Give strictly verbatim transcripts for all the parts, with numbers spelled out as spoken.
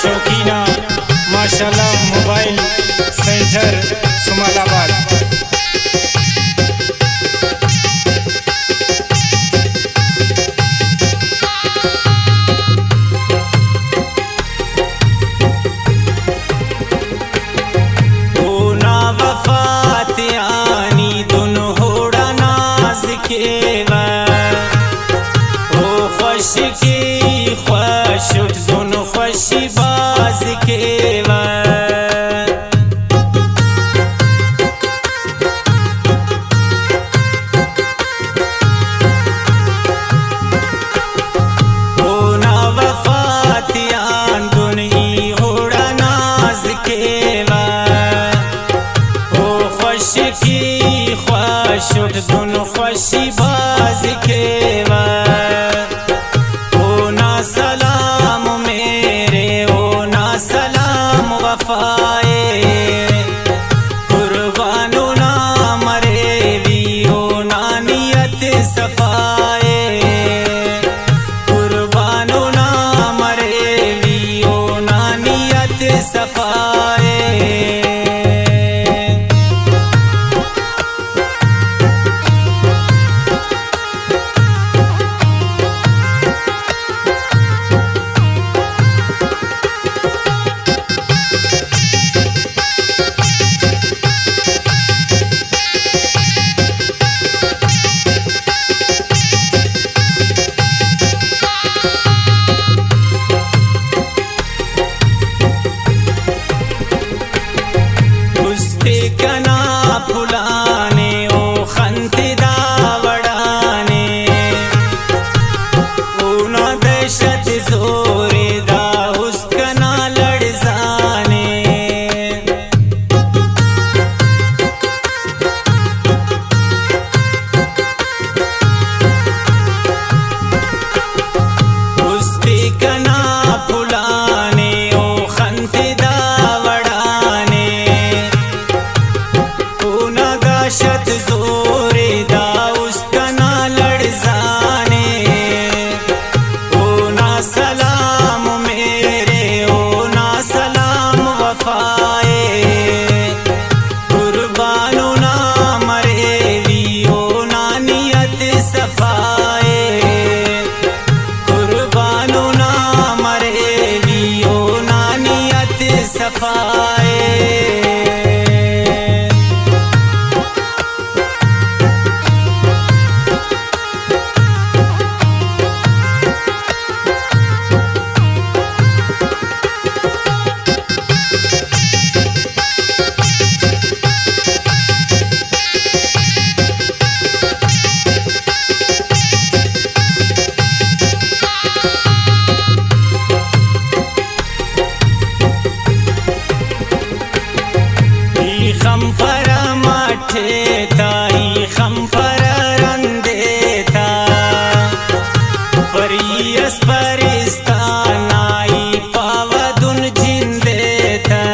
शौकीना माशाल्लाह mobile centre सुमालाबाद। की ख्वाश दोनों खुशी बाज के ना वफातियान दुनी होड़ा नाज के ओ खुश की ख्वाश दोनों खुशी बाज के सलाम मेरे ओ ना सलाम वफाए कुर्बानो ना मरे भी ओ ना नियत सफाए कुर्बानो ना मरे भी ओ ना नियत सफाए। कना फुलाने ओ खंतिदा वड़ाने ओ ना दहशत जोरे दा उसकना लड़जाने उसके कना फुलाने ओ खंतिदा दहशत जोरे दा उसका ना लड़जाने ओ ना सलाम मेरे ओ ना सलाम वफाए कुर्बानो ना मरे भी ओ ना नियत सफाए कुर्बानो ना मरे भी ओ ना नियत सफाए। खम पर माठे ताई खम पर रंदे था परियस परिस्तान आई पावदुन जिंदे था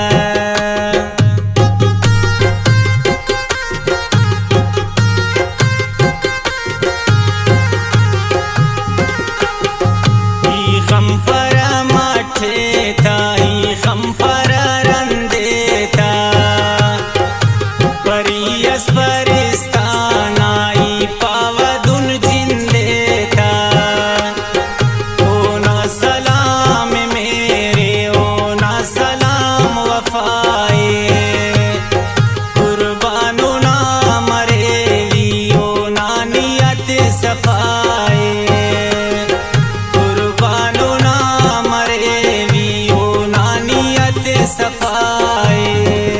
खम पर माठे ताई खम पर रंदे था परियस परिस्तान आई पावदुन जिंदे था ओ ना सलाम मेरे ओ ना सलाम वफाए कुर्बानो ना मरे भी ओ ना नियत सफाए कुर्बानो ना मरे भी ओ ना नियत सफाए।